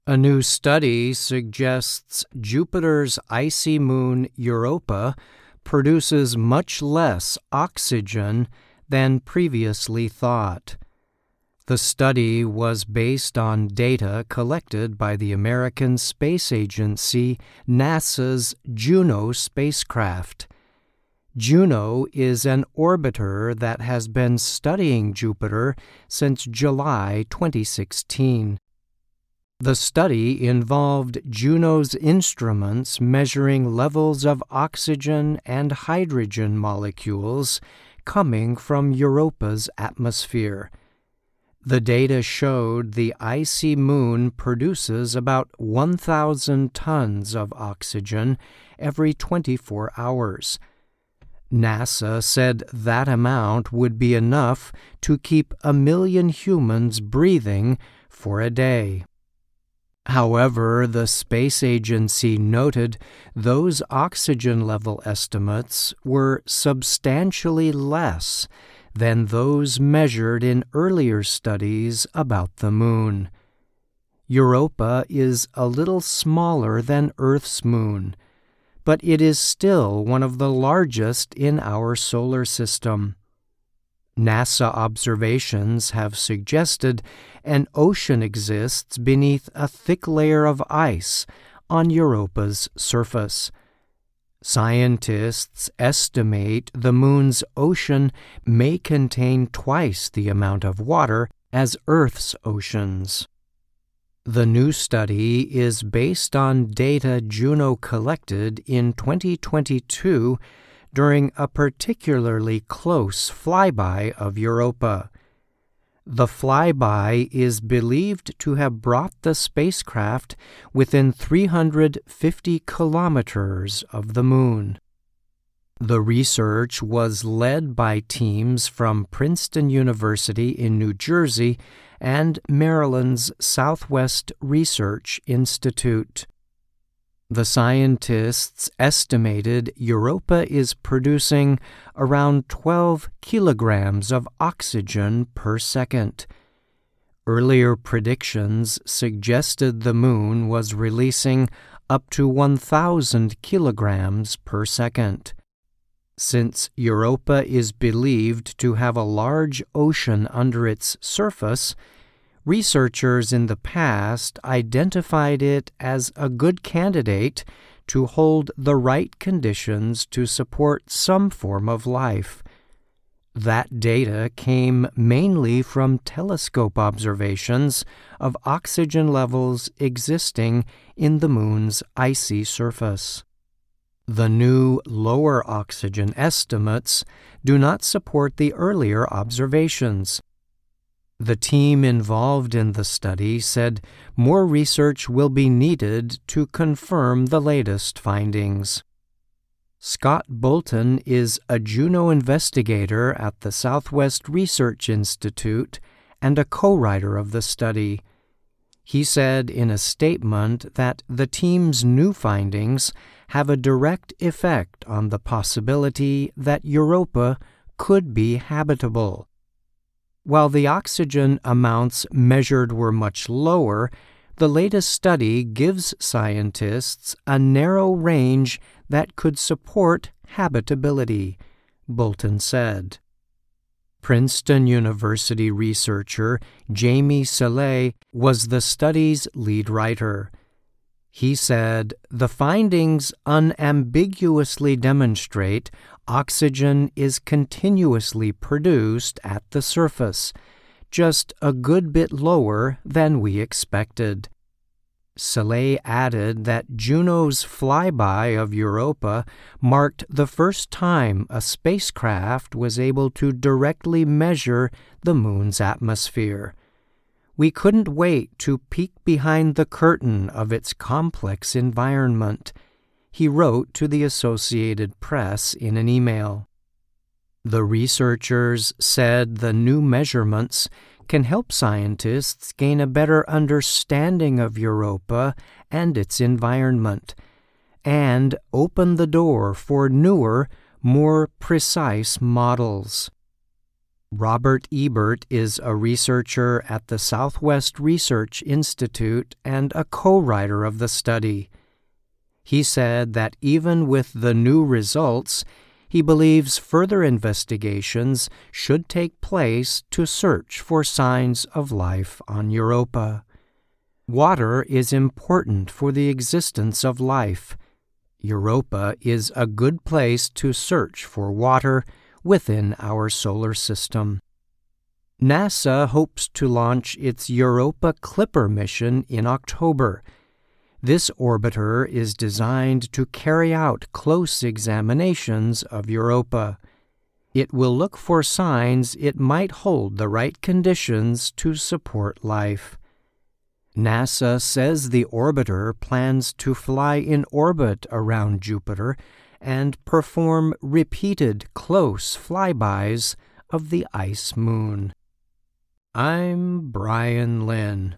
A new study suggests Jupiter's icy moon Europa produces much less oxygen than previously thought. The study was based on data collected by the American Space Agency NASA's Juno spacecraft. Juno is an orbiter that has been studying Jupiter since July 2016. The study involved Juno's instruments measuring levels of oxygen and hydrogen molecules coming from Europa's atmosphere. The data showed the icy moon produces about 1,000 tons of oxygen every 24 hours. NASA said that amount would be enough to keep 1 million humans breathing for a day. However, the space agency noted those oxygen level estimates were substantially less than those measured in earlier studies about the moon. Europa is a little smaller than Earth's moon, but it is still one of the largest in our solar system. NASA observations have suggested an ocean exists beneath a thick layer of ice on Europa's surface. Scientists estimate the moon's ocean may contain twice the amount of water as Earth's oceans. The new study is based on data Juno collected in 2022 during a particularly close flyby of Europa. The flyby is believed to have brought the spacecraft within 350 kilometers of the moon. The research was led by teams from Princeton University in New Jersey and Maryland's Southwest Research Institute. The scientists estimated Europa is producing around 12 kilograms of oxygen per second. Earlier predictions suggested the moon was releasing up to 1,000 kilograms per second. Since Europa is believed to have a large ocean under its surface, researchers in the past identified it as a good candidate to hold the right conditions to support some form of life. That data came mainly from telescope observations of oxygen levels existing in the moon's icy surface. The new lower oxygen estimates do not support the earlier observations. The team involved in the study said more research will be needed to confirm the latest findings. Scott Bolton is a Juno investigator at the Southwest Research Institute and a co-writer of the study. He said in a statement that the team's new findings have a direct effect on the possibility that Europa could be habitable. While the oxygen amounts measured were much lower, the latest study gives scientists a narrow range that could support habitability, Bolton said. Princeton University researcher Jamie Salé was the study's lead writer. He said, "The findings unambiguously demonstrate oxygen is continuously produced at the surface, just a good bit lower than we expected." Salé added that Juno's flyby of Europa marked the first time a spacecraft was able to directly measure the moon's atmosphere. "We couldn't wait to peek behind the curtain of its complex environment," he wrote to the Associated Press in an email. The researchers said the new measurements can help scientists gain a better understanding of Europa and its environment, and open the door for newer, more precise models. Robert Ebert is a researcher at the Southwest Research Institute and a co-writer of the study. He said that even with the new results, he believes further investigations should take place to search for signs of life on Europa. Water is important for the existence of life. Europa is a good place to search for water within our solar system. NASA hopes to launch its Europa Clipper mission in October. This orbiter is designed to carry out close examinations of Europa. It will look for signs it might hold the right conditions to support life. NASA says the orbiter plans to fly in orbit around Jupiter and perform repeated close flybys of the ice moon. I'm Brian Lynn.